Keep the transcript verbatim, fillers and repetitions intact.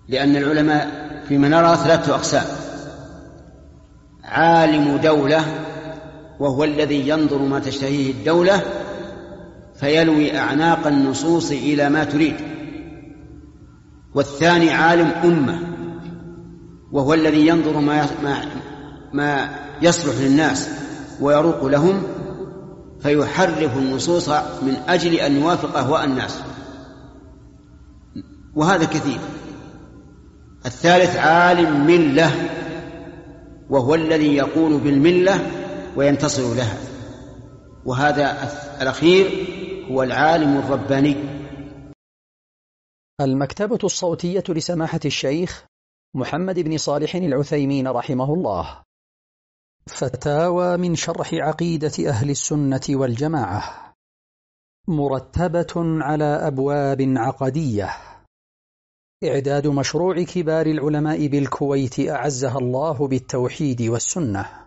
لأن العلماء فيما نرى ثلاثة أقسام: عالم دولة وهو الذي ينظر ما تشتهيه الدولة فيلوي أعناق النصوص إلى ما تريد، والثاني عالم أمة وهو الذي ينظر ما ما يصلح للناس ويروق لهم فيحرف النصوص من أجل أن يوافق أهواء الناس، وهذا كثير. الثالث عالم ملة وهو الذي يقول بالملة وينتصر لها، وهذا الأخير هو العالم الرباني. المكتبة الصوتية لسماحة الشيخ محمد بن صالح العثيمين رحمه الله. فتاوى من شرح عقيدة أهل السنة والجماعة، مرتبة على أبواب عقدية. إعداد مشروع كبار العلماء بالكويت أعزها الله بالتوحيد والسنة.